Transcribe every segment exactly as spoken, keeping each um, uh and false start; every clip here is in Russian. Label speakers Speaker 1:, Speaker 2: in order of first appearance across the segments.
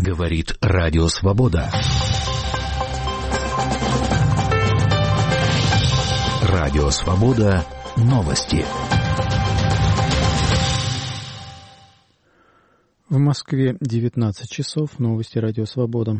Speaker 1: Говорит Радио Свобода. Радио Свобода. Новости.
Speaker 2: В Москве девятнадцать часов. Новости Радио Свобода.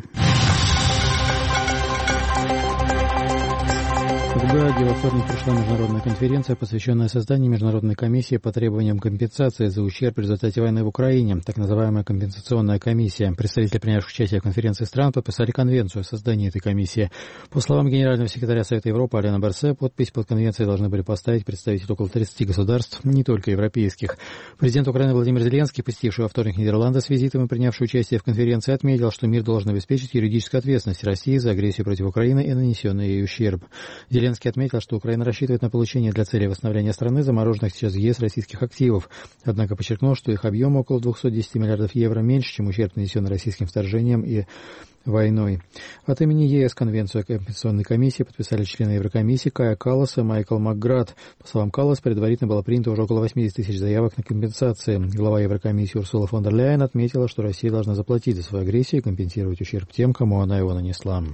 Speaker 2: В Гааге во вторник прошла международная конференция, посвященная созданию международной комиссии по требованиям компенсации за ущерб в результате войны в Украине, так называемая компенсационная комиссия. Представители, принявших участие в конференции стран, подписали конвенцию о создании этой комиссии. По словам генерального секретаря Совета Европы Алена Берсе, подпись под конвенцией должны были поставить представители около тридцати государств, не только европейских. Президент Украины Владимир Зеленский, посетивший во вторник Нидерланды с визитом и принявший участие в конференции, отметил, что мир должен обеспечить юридическую ответственность России за агрессию против Украины и нанесенный ей ущерб. Зеленский отметил, что Украина рассчитывает на получение для цели восстановления страны замороженных сейчас в ЕС российских активов. Однако подчеркнул, что их объем около двухсот десяти миллиардов евро меньше, чем ущерб, нанесенный российским вторжением и войной. От имени ЕС конвенцию о компенсационной комиссии подписали члены Еврокомиссии Кая Каллас и Майкл Макград. По словам Каллас, предварительно было принято уже около восьмидесяти тысяч заявок на компенсации. Глава Еврокомиссии Урсула фон дер Ляйен отметила, что Россия должна заплатить за свою агрессию и компенсировать ущерб тем, кому она его нанесла.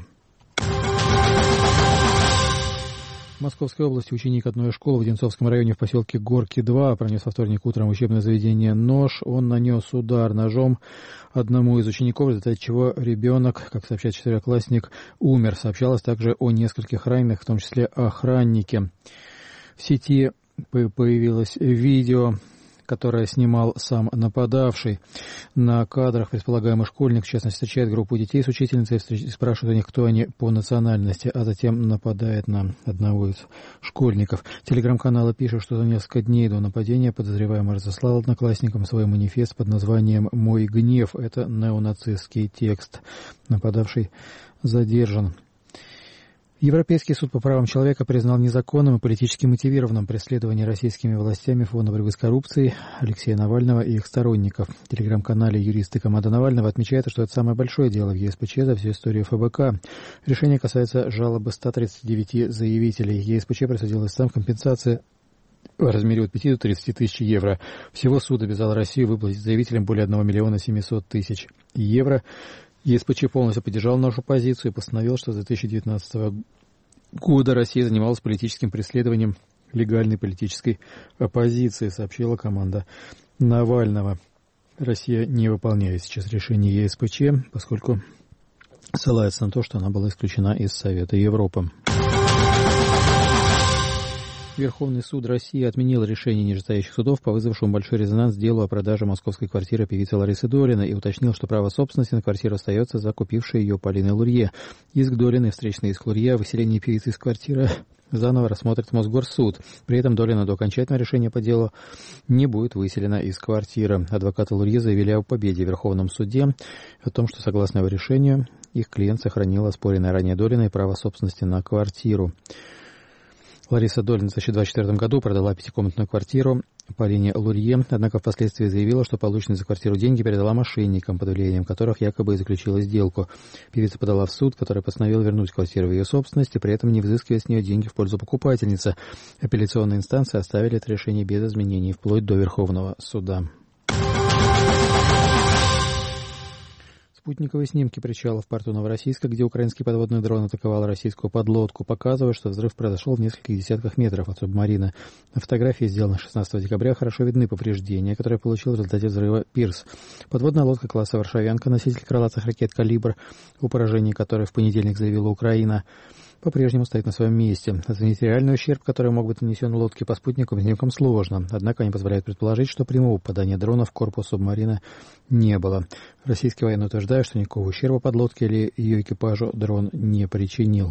Speaker 2: В Московской области ученик одной из школ в Одинцовском районе в поселке Горки-два пронес во вторник утром в учебное заведение нож. Он нанес удар ножом одному из учеников, в результате чего ребенок, как сообщает четвероклассник, умер. Сообщалось также о нескольких раненых, в том числе охраннике. В сети появилось видео, которое снимал сам нападавший. На кадрах предполагаемый школьник, в частности, встречает группу детей с учительницей и спрашивает у них, кто они по национальности, а затем нападает на одного из школьников. Телеграм-каналы пишут, что за несколько дней до нападения подозреваемый разослал одноклассникам свой манифест под названием «Мой гнев». Это неонацистский текст. Нападавший задержан. Европейский суд по правам человека признал незаконным и политически мотивированным преследование российскими властями Фонда борьбы с коррупцией Алексея Навального и их сторонников. В телеграм-канале юристы команды Навального отмечают, что это самое большое дело в ЕСПЧ за всю историю ФБК. Решение касается жалобы ста тридцати девяти заявителей. ЕСПЧ присудил истцам компенсации в размере от пяти до тридцати тысяч евро. Всего суд обязал Россию выплатить заявителям более одного миллиона семисот тысяч евро. ЕСПЧ полностью поддержал нашу позицию и постановил, что с две тысячи девятнадцатого года Россия занималась политическим преследованием легальной политической оппозиции, сообщила команда Навального. Россия не выполняет сейчас решение ЕСПЧ, поскольку ссылается на то, что она была исключена из Совета Европы. Верховный суд России отменил решение нижестоящих судов по вызвавшему большой резонанс делу о продаже московской квартиры певицы Ларисы Долиной и уточнил, что право собственности на квартиру остается за купившей ее Полиной Лурье. Иск Долиной, встречный иск Лурье о выселении певицы из квартиры заново рассмотрит Мосгорсуд. При этом Долина до окончательного решения по делу не будет выселена из квартиры. Адвокаты Лурье заявили о победе в Верховном суде, о том, что согласно его решению их клиент сохранил оспоренное ранее Долиной право собственности на квартиру. Лариса Долина в две тысячи двадцать четвёртом году продала пятикомнатную квартиру Полине Лурье, однако впоследствии заявила, что полученные за квартиру деньги передала мошенникам, под влиянием которых якобы и заключила сделку. Певица подала в суд, который постановил вернуть квартиру в ее собственность, и при этом не взыскивая с нее деньги в пользу покупательницы. Апелляционные инстанции оставили это решение без изменений, вплоть до Верховного суда. Спутниковые снимки причала в порту Новороссийска, где украинский подводный дрон атаковал российскую подлодку, показывают, что взрыв произошел в нескольких десятках метров от субмарины. На фотографии, сделанной шестнадцатого декабря, хорошо видны повреждения, которые получил в результате взрыва пирс. Подводная лодка класса «Варшавянка», носитель крылатых ракет «Калибр», о поражении которой в понедельник заявила Украина, по-прежнему стоит на своем месте. Оценить реальный ущерб, который мог быть нанесен лодке по спутниковым снимкам, сложно. Однако они позволяют предположить, что прямого попадания дрона в корпус субмарины не было. Российские военные утверждают, что никакого ущерба подлодке или ее экипажу дрон не причинил.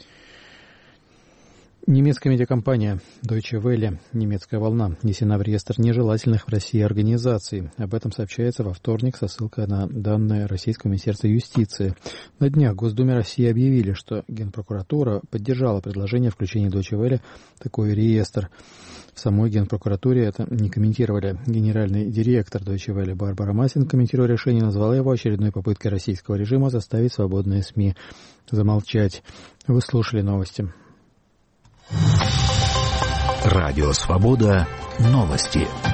Speaker 2: Немецкая медиакомпания Deutsche Welle «Немецкая волна» внесена в реестр нежелательных в России организаций. Об этом сообщается во вторник со ссылкой на данные Российского министерства юстиции. На днях в Госдуме России объявили, что Генпрокуратура поддержала предложение включения Deutsche Welle в такой реестр. В самой Генпрокуратуре это не комментировали. Генеральный директор Deutsche Welle Барбара Масин, комментируя решение, назвала его очередной попыткой российского режима заставить свободные СМИ замолчать. Вы слушали новости.
Speaker 1: Радио Свобода. Новости.